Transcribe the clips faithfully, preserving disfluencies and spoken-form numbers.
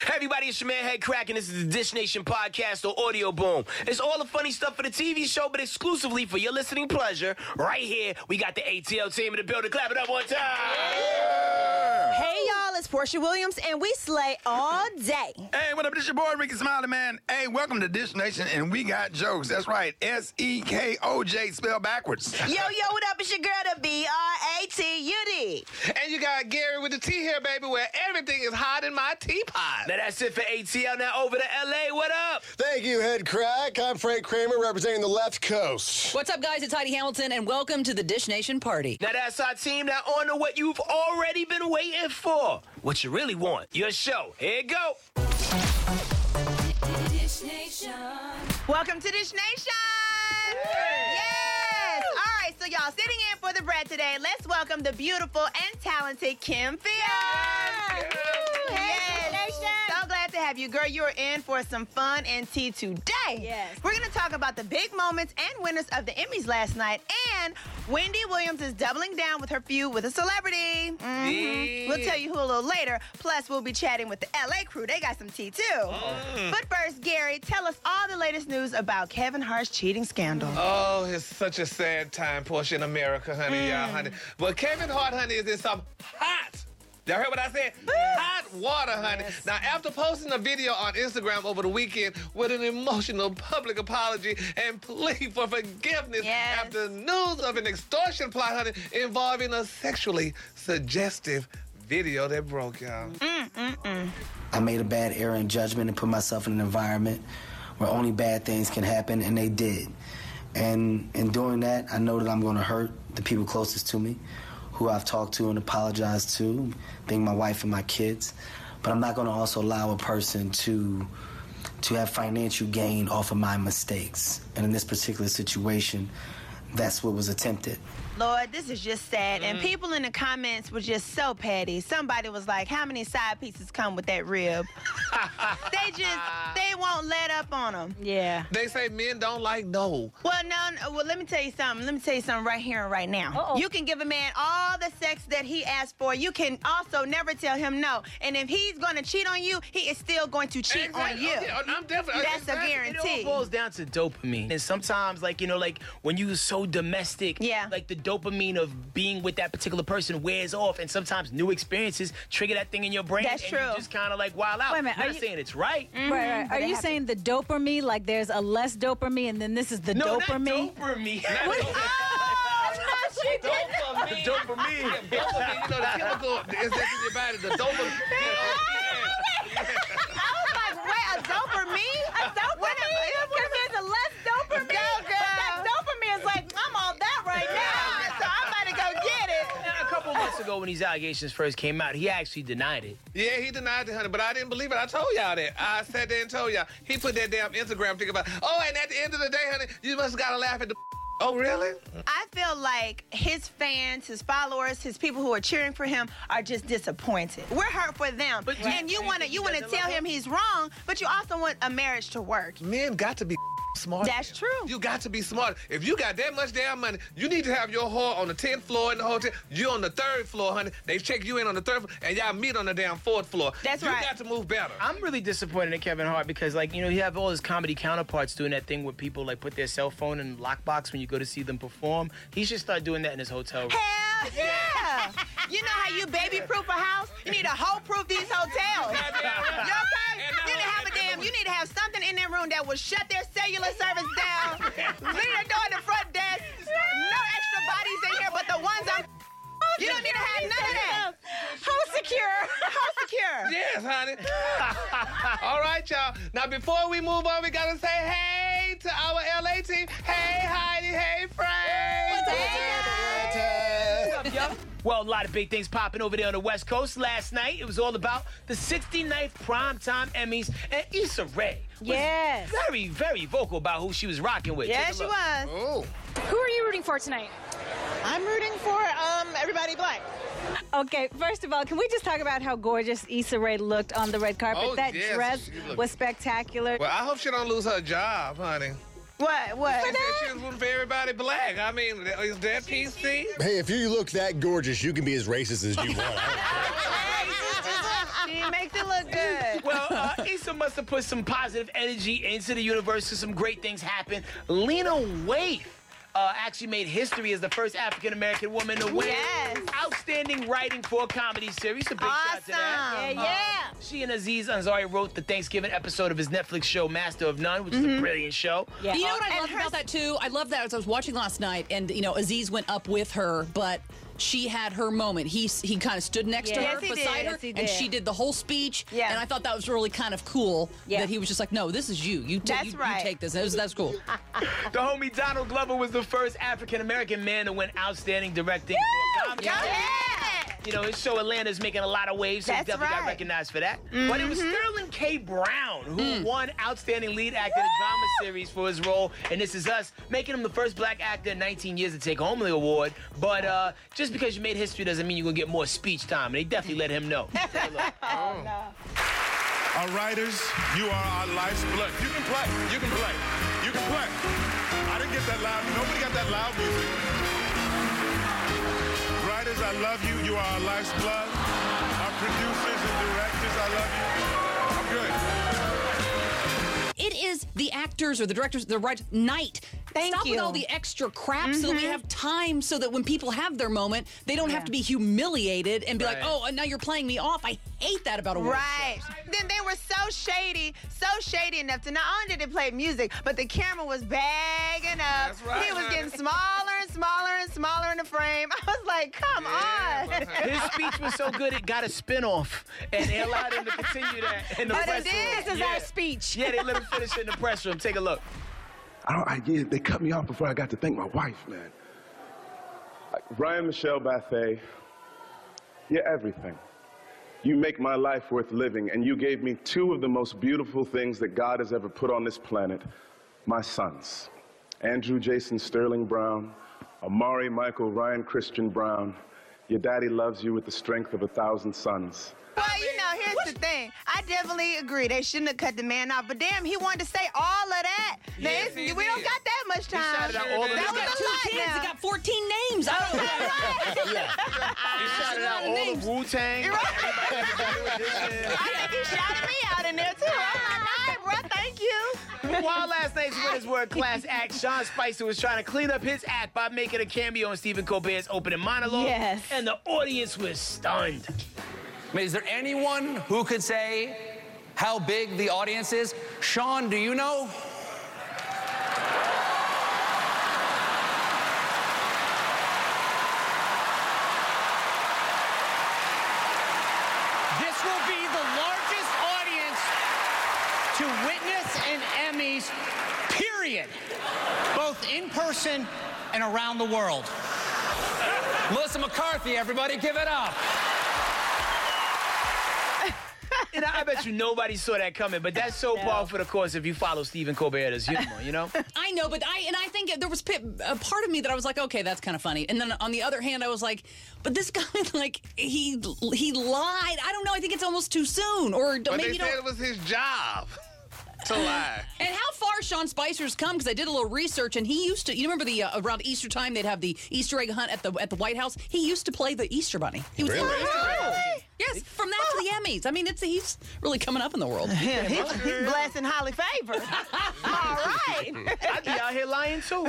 Hey everybody, it's your man Head Crack, and this is the Dish Nation podcast or Audio Boom. It's all the funny stuff for the T V show, but exclusively for your listening pleasure. Right here, we got the A T L team in the building. Clap it up one time. Yeah. Hey y'all, it's Portia Williams, and we slay all day. Hey, what up? This your boy Ricky Smiley, man. Hey, welcome to Dish Nation, and we got jokes. That's right, S E K O J spelled backwards. Yo, yo, what up? It's your girl, the B R A T U D. And you got Gary with the T here, baby, where everything is hot in my teapot. Now that's it for A T L. Now over to L A. What up? Thank you, Head Crack. I'm Frank Kramer, representing the left coast. What's up, guys? It's Heidi Hamilton, and welcome to the Dish Nation party. Now that's our team. Now on to what you've already been waiting for. What you really want. Your show. Here you go. Dish Nation. Welcome to Dish Nation. Hey. Yes. All right, so y'all sitting in for the bread today. Let's welcome the beautiful and talented Kim Fields. Yes. Yes. So glad to have you, girl. You're in for some fun and tea today. Yes. We're going to talk about the big moments and winners of the Emmys last night. And Wendy Williams is doubling down with her feud with a celebrity. Mm-hmm. We'll tell you who a little later. Plus, we'll be chatting with the L A crew. They got some tea, too. Mm. But first, Gary, tell us all the latest news about Kevin Hart's cheating scandal. Oh, it's such a sad time, Portia, in America, honey, mm. y'all, honey. But Kevin Hart, honey, is in some hot... Y'all heard what I said? Hot water, honey. Yes. Now, after posting a video on Instagram over the weekend with an emotional public apology and plea for forgiveness yes. after news of an extortion plot, honey, involving a sexually suggestive video that broke, y'all. Mm, mm, mm. I made a bad error in judgment and put myself in an environment where only bad things can happen, and they did. And in doing that, I know that I'm going to hurt the people closest to me, who I've talked to and apologized to, being my wife and my kids. But I'm not going to also allow a person to to have financial gain off of my mistakes. And in this particular situation, that's what was attempted. Lord, this is just sad. Mm. And people in the comments were just so petty. Somebody was like, how many side pieces come with that rib? They just, they won't let up on them. Yeah. They say men don't like no. Well, no, no, well, let me tell you something. Let me tell you something right here and right now. Uh-oh. You can give a man all the sex that he asked for. You can also never tell him no. And if he's going to cheat on you, he is still going to cheat exactly. on you. Oh, yeah, I'm definitely. That's exactly. a guarantee. It all boils down to dopamine. And sometimes, like, you know, like, when you're so domestic, yeah. like, the dopamine of being with that particular person wears off, and sometimes new experiences trigger that thing in your brain. That's and true. You just kind of, like, wild out. Wait a minute, I'm are not you- saying it's right. Mm-hmm. Right, right. Are you happens. saying the dopamine, like there's a less dopamine, and then this is the No, dopamine? not dopamine. Oh, no, she did. The dopamine. Dopamine, you know, the chemical is that's in your body, the dopamine. I was like, wait, a dopamine? A dopamine? Because there's a less dopamine. Go, girl. But that dopamine is like, I'm on that right now. So I'm about to go get it. Now, a couple months ago when these allegations first came out, he actually denied it. Yeah, he denied it, honey, but I didn't believe it. I told y'all that. I sat there and told y'all. He put that damn Instagram thing about, oh, and at the end of the day, honey, you must gotta laugh at the Oh, really? I feel like his fans, his followers, his people who are cheering for him are just disappointed. We're hurt for them. But and you want to you want to tell him he's wrong, but you also want a marriage to work. Men got to be smart. That's true. You got to be smart. If you got that much damn money, you need to have your whore on the tenth floor in the hotel. You on the third floor, honey. They check you in on the third floor, and y'all meet on the damn fourth floor. That's you right. You got to move better. I'm really disappointed in Kevin Hart because, like, you know, you have all his comedy counterparts doing that thing where people, like, put their cell phone in the lockbox when you go to see them perform. He should start doing that in his hotel room. Hell yeah! You know how you baby-proof a house? You need to hole-proof these hotels. You okay? You need to have a damn, you need to have something in that room that will shut their cellular service down. Leave the door at the front desk. No extra bodies in here but the ones I'm... You don't need to have none of that. How secure? How secure? Yes, honey. All right, y'all. Now, before we move on, we got to say hey to our L A team. Hey, Heidi. Hey, Frank. What's up, yo? Well, a lot of big things popping over there on the West Coast. Last night, it was all about the sixty-ninth Primetime Emmys, and Issa Rae was Yes. very, very vocal about who she was rocking with. Yeah, Take a she look. was. Oh. Who are you rooting for tonight? I'm rooting for um, everybody black. Okay, first of all, can we just talk about how gorgeous Issa Rae looked on the red carpet? Oh, that yes, dress she looked- was spectacular. Well, I hope she don't lose her job, honey. What? What? She said she was rooting for everybody black. I mean, is that P C? Hey, if you look that gorgeous, you can be as racist as you want. She makes it look good. Well, uh, Lisa must have put some positive energy into the universe so some great things happen. Lena Waithe uh, actually made history as the first African-American woman to win Yes. Outstanding Writing for a Comedy Series. A big shout to that. Awesome. Yeah, yeah. Uh, she and Aziz Ansari wrote the Thanksgiving episode of his Netflix show, Master of None, which is a brilliant show. Yeah. You know what I And love her- about that too? I love that as I was watching last night, and you know, Aziz went up with her, but she had her moment. He he kind of stood next to Yes, her, he beside did. her, Yes, he and did. she did the whole speech. Yeah. And I thought that was really kind of cool. Yeah. That he was just like, "No, this is you. You, ta- That's you, right. you take this." That was, that's cool. The homie Donald Glover was the first African-American man to win Outstanding Directing for a Comedy Go Series. ahead. You know, his show Atlanta's making a lot of waves, so he That's definitely got right. recognized for that. But it was Sterling K. Brown who won Outstanding Lead Actor in a Drama Series for his role in This Is Us, making him the first black actor in nineteen years to take home the award. But uh, just because you made history doesn't mean you're going to get more speech time. And they definitely let him know. Take a look. Our writers, you are our life's blood. You can play. You can play. You can play. I didn't get that loud. Nobody got that loud music. Writers, I love you. You are our life's blood. Our producers and directors, I love you. I'm good. It is the actors or the directors, the right night. Thank Stop with you. all the extra crap so that we have time so that when people have their moment, they don't have to be humiliated and be Right. like, oh, and now you're playing me off. I hate that about award Right. Then they were so shady, so shady enough to not only did they play music, but the camera was bagging up. That's right, He was honey. getting smaller and smaller and smaller in the frame. I was like, come on. His speech was so good it got a spin-off, and they allowed him to continue that in the Oh, they press did? room. This is yeah. our speech. Yeah, they let him finish it in the press room. Take a look. I don't, I, yeah, they cut me off before I got to thank my wife, man. Brian Michelle Bathay, you're everything. You make my life worth living, and you gave me two of the most beautiful things that God has ever put on this planet, my sons. Andrew Jason Sterling Brown, Amari Michael Ryan Christian Brown. Your daddy loves you with the strength of a thousand sons. Well, you know, here's the thing. I definitely agree. They shouldn't have cut the man off. But damn, he wanted to say all of that. Now, Yes, it's- he we don't did. got that much time. shouted out all of that them. was He's got a two lot kids. now. He got fourteen names. I don't know. He shouted out all the Wu-Tang. You're right. I think he shouted me out in there, too. I'm like, all right, bro, thank you. While last night's winners were a class act, Sean Spicer was trying to clean up his act by making a cameo in Stephen Colbert's opening monologue. Yes. And the audience was stunned. I mean, is there anyone who could say how big the audience is? Sean, do you know? This will be the largest audience to witness an Emmys, period. Both in person and around the world. Melissa McCarthy, everybody, give it up. And I bet you nobody saw that coming, but that's so par for the course if you follow Stephen Colbert as humor, you know? I know, but I and I think there was pi- a part of me that I was like, okay, that's kind of funny. And then on the other hand, I was like, but this guy, like, he he lied. I don't know. I think it's almost too soon, or But maybe they you said don't. it was his job to lie. And how far Sean Spicer's come? Because I did a little research, and he used to. You remember the uh, around Easter time they'd have the Easter egg hunt at the at the White House. He used to play the Easter Bunny. He was Really? the Easter Bunny. Yes, from that to the Emmys. I mean, it's he's really coming up in the world. Yeah, he's, he's blessing Holly Favor. All right. I'd be out here lying too.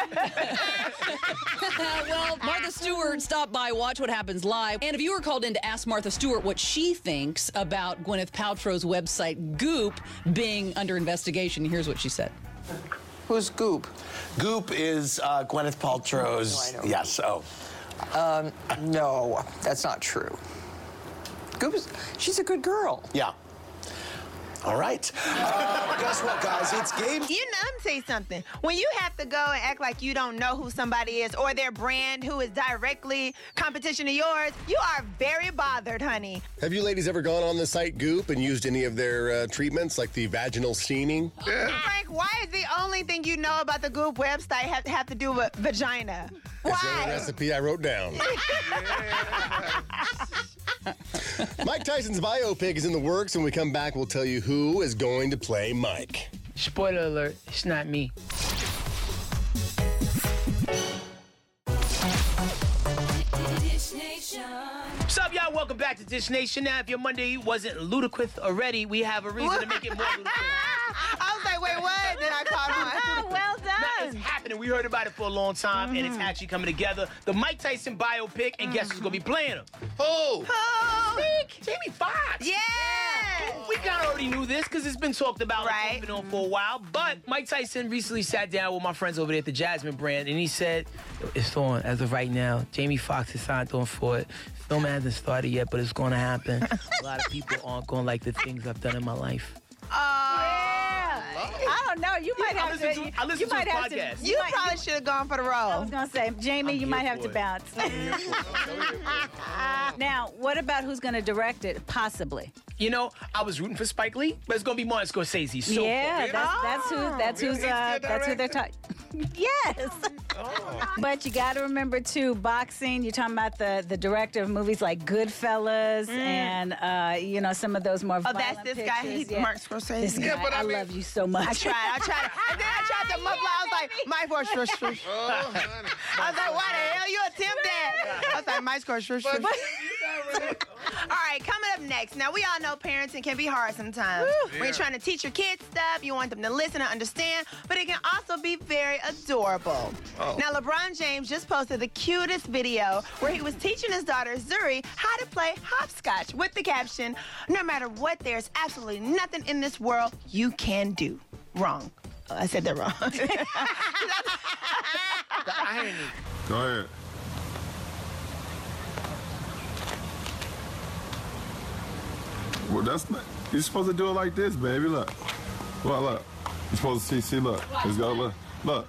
Well, Martha Stewart stopped by Watch What Happens Live, and a viewer called in to ask Martha Stewart what she thinks about Gwyneth Paltrow's website Goop being under investigation. Here's what she said. Who's Goop? Goop is uh, Gwyneth Paltrow's. No, I know. Yes. Oh. Um, no, that's not true. Goop is, she's a good girl. Yeah. All right. Uh, guess what, guys? It's game. You know, let me tell you something. When you have to go and act like you don't know who somebody is or their brand who is directly competition to yours, you are very bothered, honey. Have you ladies ever gone on the site Goop and used any of their uh, treatments, like the vaginal steaming? Frank, why is the only thing you know about the Goop website have, have to do with vagina? It's the only Why? recipe I wrote down. Mike Tyson's biopic is in the works. When we come back, we'll tell you who is going to play Mike. Spoiler alert, it's not me. What's up, y'all? Welcome welcome back to Dish Nation. Now, if your Monday wasn't ludicrous already, we have a reason to make it more ludicrous. I was like, wait, what? Then I caught on. Well done. Now, it's happening. We heard about it for a long time, mm-hmm. and it's actually coming together. The Mike Tyson biopic, and mm-hmm. guess who's going to be playing him? Who? Who? Jamie Foxx. Yeah. We kind of already knew this because it's been talked about right. and been on for a while. But Mike Tyson recently sat down with my friends over there at the Jasmine brand, and he said, it's on as of right now. Jamie Foxx is signed on for it. Film hasn't started yet, but it's going to happen. A lot of people aren't going to like the things I've done in my life. Oh, yeah. I don't know. You might I have to. to. I listen you to might his have podcast. To, you might, probably should have gone for the role. I was gonna say, Jamie, I'm you might have to it. bounce. Now, what about who's gonna direct it? Possibly. You know, I was rooting for Spike Lee, but it's gonna be Martin Scorsese. So yeah, far. that's, that's who. That's Really? who's. Uh, that's who they're talking. Yes. Oh. But you got to remember too, boxing. You're talking about the the director of movies like Goodfellas mm. and uh, you know some of those more. Oh, that's this pictures. guy. He's yeah. Mark Scorsese. This guy, Yeah, but I I, mean- love you so much. I tried. I tried. And then I tried to muffle. I was like, Mike for shush, shush. Oh, honey. I was like, why the hell you attempt that? I was like, Mike for shush, shush. But- All right, coming up next. Now, we all know parenting can be hard sometimes. Yeah. When you're trying to teach your kids stuff, you want them to listen and understand, but it can also be very adorable. Oh. Now, LeBron James just posted the cutest video where he was teaching his daughter, Zuri, how to play hopscotch with the caption, no matter what, there's absolutely nothing in this world you can do wrong. Oh, I said that wrong. The irony. Go ahead. Well, that's not. You're supposed to do it like this, baby. Look. Look, look. You're supposed to see, see, look. Let's go, look. Look.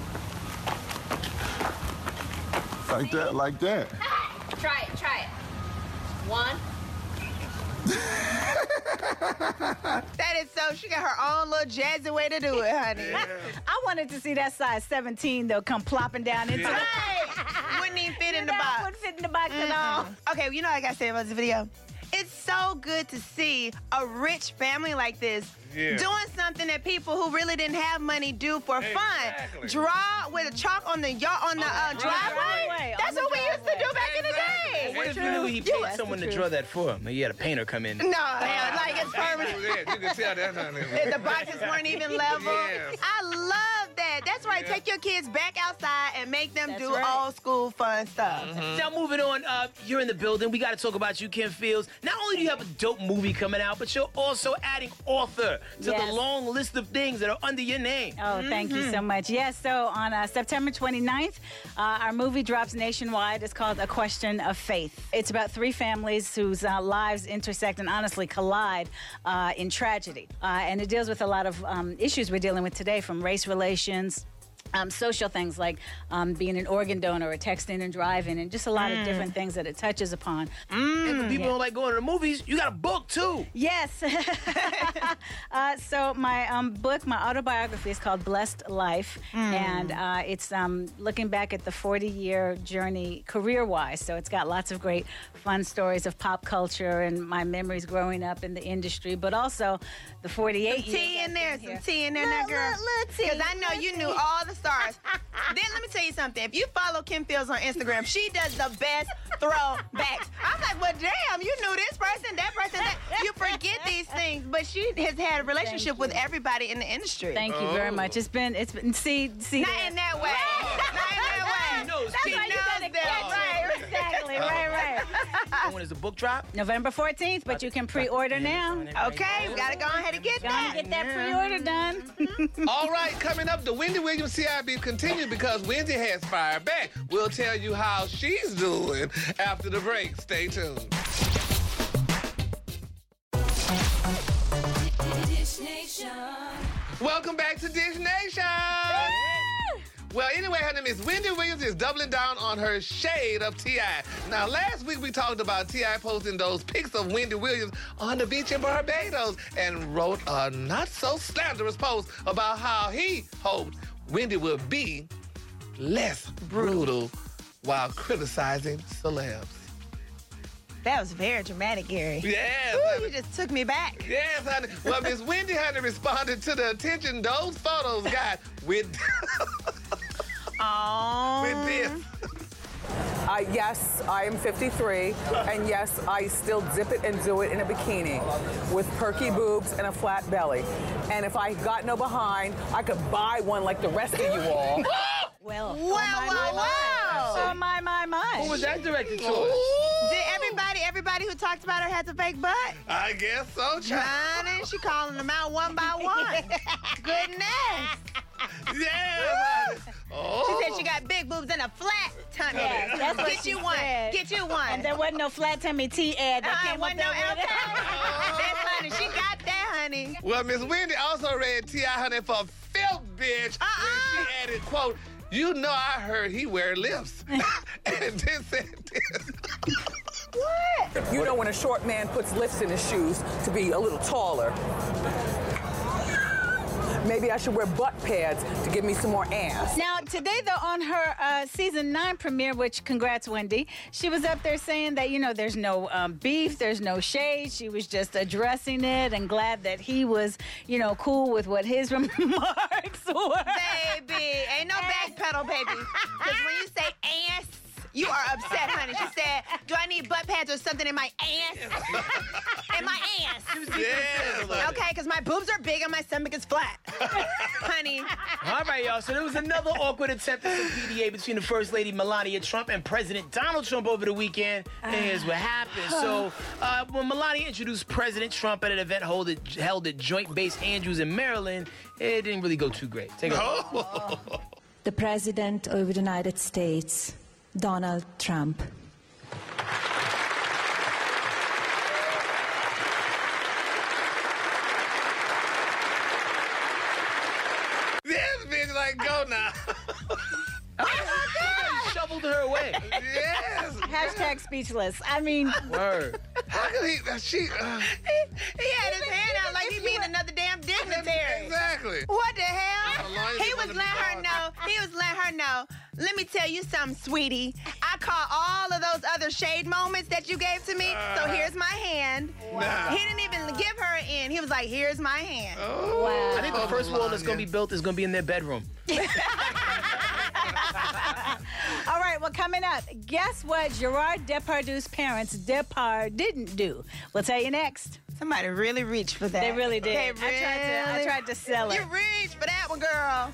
Like that, like that. Try it, try it. One. That is so, she got her own little jazzy way to do it, honey. I wanted to see that size seventeen though come plopping down into Right. the. Wouldn't even fit in the That box. wouldn't fit in the box at all. Okay, you know what I gotta say about this video? It's so good to see a rich family like this Yeah. doing something that people who really didn't have money do for Exactly. fun. Draw with a chalk on the yard on the uh, driveway. driveway, That's on the what we used to do back in the Exactly. day. What if you True. knew he Yeah, paid that's someone the to truth. draw that for him? Maybe he had a painter come in. No, yeah, like it's permanent. Yeah, you can tell that, honey. The boxes weren't even level. Yes. I love that. That's right. Yeah. Take your kids back outside and make them That's do right. old school fun stuff. Now, moving on, uh, you're in the building. We got to talk about you, Kim Fields. Not only do you have a dope movie coming out, but you're also adding author to Yes. the long list of things that are under your name. Oh, thank you so much. Yes, so on uh, September twenty-ninth, uh, our movie drops nationwide. It's called A Question of Faith. It's about three families whose uh, lives intersect and honestly collide uh, in tragedy. Uh, and it deals with a lot of um, issues we're dealing with today, from race relations, Um, social things like um, being an organ donor or texting and driving, and just a lot of different things that it touches upon. And for people yeah. who don't like going to the movies, you got a book too. Yes. uh, so my um, book, my autobiography, is called Blessed Life, and uh, it's um, looking back at the forty-year journey career-wise. So it's got lots of great, fun stories of pop culture and my memories growing up in the industry, but also the forty-eight Some years. tea in I've there, been some here. tea in there, Look, now, girl. look, look, tea, Because I know look, you tea. knew all the stars. Then let me tell you something. If you follow Kim Fields on Instagram, she does the best throwbacks. I'm like, well, damn, you knew this person, that person, that. You forget these things, but she has had a relationship with everybody in the industry. Thank you very much. It's been, it's been, see, see. Not in that way. Not in that way. She knows. That's She why you knows gotta that. catch right. Exactly, right, right. And when does the book drop? November fourteenth, but you can pre-order now. Okay, we gotta go ahead and get Go that. and get that pre-order done. All right, coming up, the Wendy Williams C I B continues because Wendy has fired back. We'll tell you how she's doing after the break. Stay tuned. Dish Nation. Welcome back to Dish Nation. Well, anyway, her name is Wendy Williams is doubling down on her shade of T I Now, last week we talked about T I posting those pics of Wendy Williams on the beach in Barbados and wrote a not-so-slanderous post about how he hoped Wendy would be less brutal while criticizing celebs. That was very dramatic, Gary. Yes, Ooh, honey. you just took me back. Yes, honey. Well, Miss Wendy, honey, responded to the attention those photos got with, Oh. with this. Uh, yes, I am fifty-three, and yes, I still dip it and do it in a bikini with perky boobs and a flat belly. And if I got no behind, I could buy one like the rest of you all. Well, Wow, oh my, wow, my, wow. my. Oh my, my, my. Who was that directed to? Did everybody, everybody who talked about her had to fake butt? I guess so, child. Honey, she calling them out one by one. Goodness. Yeah. Oh. She said she got big boobs and a flat tummy. Yes, that's what Get she you one. said. Get you one. And there wasn't no flat tummy tea ad that Uh, came up wasn't there no with it. That's honey. She got that, honey. Well, Miss Wendy also read T I honey for filth, bitch. Uh-uh. When she added, quote, you know I heard he wear lips. And then said this. What? You know when a short man puts lifts in his shoes to be a little taller. Maybe I should wear butt pads to give me some more ass. Now, today, though, on her uh, season nine premiere, which congrats, Wendy, she was up there saying that, you know, there's no um, beef, there's no shade. She was just addressing it and glad that he was, you know, cool with what his remarks were. Baby, ain't no back pedal, baby. Because when you say ass, you are upset, honey. She said, do I need butt pads or something in my ass? In my ass. Yeah. Okay, because my boobs are big and my stomach is flat. Honey. All right, y'all. So there was another awkward attempt at some P D A between the First Lady Melania Trump and President Donald Trump over the weekend. And here's what happened. So uh, when Melania introduced President Trump at an event held at, held at Joint Base Andrews in Maryland, it didn't really go too great. Take a look. The President of the United States, Donald Trump. This bitch like, go now. Shoveled her away. Yes. Hashtag speechless. I mean, word. How could he? She. Uh, he, he had his hand out like he being another damn dignitary. Exactly. What the hell? How long He you was gonna letting be her gone? know. He was letting her know. Let me tell you something, sweetie. I caught all of those other shade moments that you gave to me. So here's my hand. Nah. He didn't even give her an end. He was like, here's my hand. Oh. wow. I think the first wall that's going to be built is going to be in their bedroom. All right, well, coming up, guess what Gerard Depardieu's parents, Depard, didn't do? We'll tell you next. Somebody really reached for that. They really did. They I, tried to, I really- tried to sell it. You reached for that one, girl.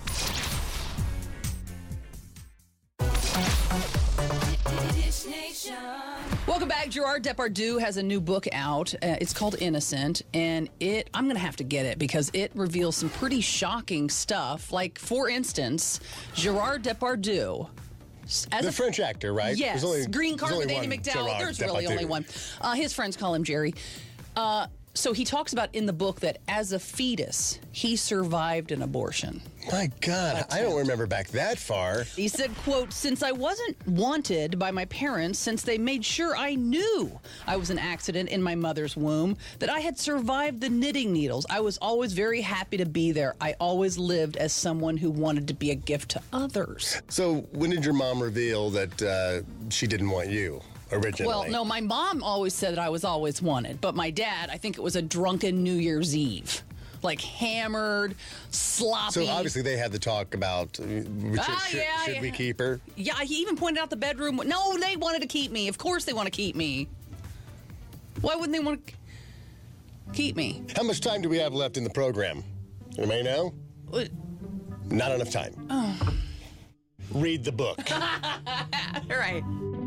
Welcome back. Gerard Depardieu has a new book out. Uh, it's called Innocent, and it I'm going to have to get it because it reveals some pretty shocking stuff. Like, for instance, Gerard Depardieu. As The a, French actor, right? Yes. There's only- Green there's card with only Andy one McDowell. Gerard There's really Depardieu. only one. Uh, his friends call him Jerry. Uh, so he talks about in the book that as a fetus, he survived an abortion. My God, I don't remember back that far. He said, quote, since I wasn't wanted by my parents, since they made sure I knew I was an accident in my mother's womb, that I had survived the knitting needles, I was always very happy to be there. I always lived as someone who wanted to be a gift to others. So when did your mom reveal that uh, she didn't want you originally? Well, no, my mom always said that I was always wanted, but my dad, I think it was a drunken New Year's Eve. Like hammered, sloppy. So obviously they had the talk about uh, should, Ah, should, yeah, should yeah. we keep her? Yeah, he even pointed out the bedroom. No, they wanted to keep me. Of course they want to keep me. Why wouldn't they want to keep me? How much time do we have left in the program? Anybody know? What? Not enough time. Oh. Read the book. All right.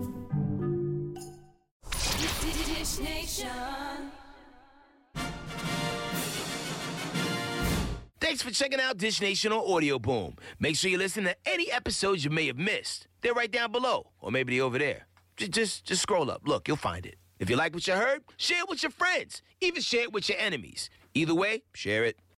Dish Nation. Thanks for checking out Dish Nation on Audio Boom. Make sure you listen to any episodes you may have missed. They're right down below, or maybe they're over there. Just, just, just scroll up. Look, you'll find it. If you like what you heard, share it with your friends. Even share it with your enemies. Either way, share it.